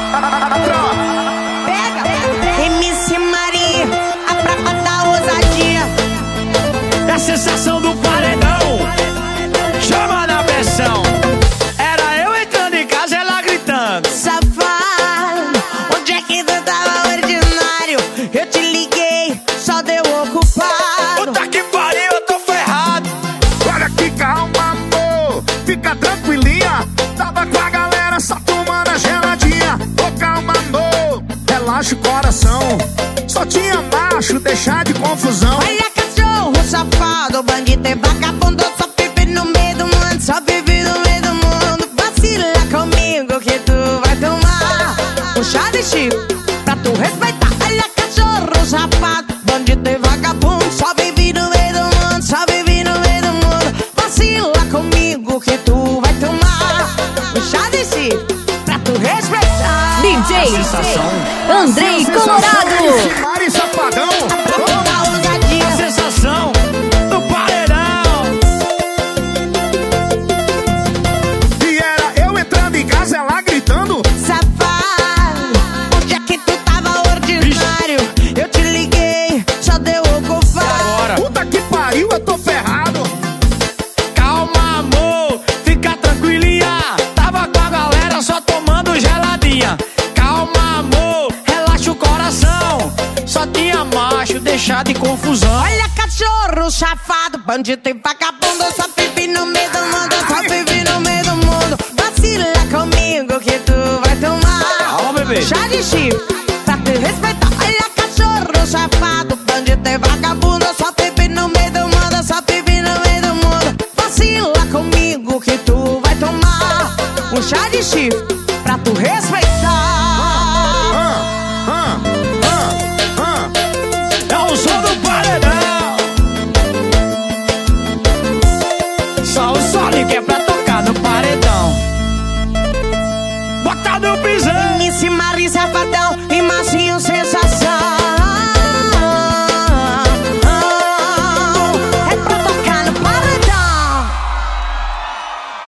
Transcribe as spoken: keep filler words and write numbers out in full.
Pega, M C Maria, a prata da ousadia. É a sensação do paredão. Chama na pressão. Era eu entrando em casa, ela gritando: safado, onde é que tu tava ordinário? Eu te liguei, só deu ocupado. Puta que pariu, eu tô ferrado. Olha que calma, amor, fica tranquilinha. Tava com a galera só tomando a geladinha. Ô, calma, amor, relaxa o coração. Só tinha macho, deixar de confusão. Olha cachorro, safado, bandido e vagabundo. Só vive no meio do mundo, só vive no meio do mundo. Vacila comigo que tu vai tomar um chá de chico pra tu respeitar. Olha cachorro, safado, bandido e vagabundo. Só vive no meio do mundo, só vive no meio do mundo. Vacila comigo que tu vai tomar um chá de chico pra tu respeitar. D J Sensação. Andrei Colorado. Mari Safadão. Da ousadia. A sensação do paredão. E era eu entrando em casa, ela gritando: Safado, onde é que tu tava ordinário? Eu te liguei, só deu ocupado. Agora. puta que pariu, eu tô ferrado. Calma, amor, fica tranquilinha. Tava com a galera só tomando geladinha. Calma, amor, relaxa o coração. Só tinha macho, deixar de confusão. Olha cachorro, safado, bandido e vagabundo. Só vive no meio do mundo, só vive no meio do mundo. Vacila comigo que tu vai tomar Calma, bebê. chá de chico pra te respeitar. Olha cachorro, safado, bandido e vagabundo. Só vive no meio do mundo, só vive no meio do mundo. Vacila comigo que tu vai tomar um chá de chico pra tu respeitar. Ah, ah, ah, ah. É o som do paredão. Só o Sonic é pra tocar no paredão. Bota no pisão. M C Maria Safadão e Marcinho Sensação.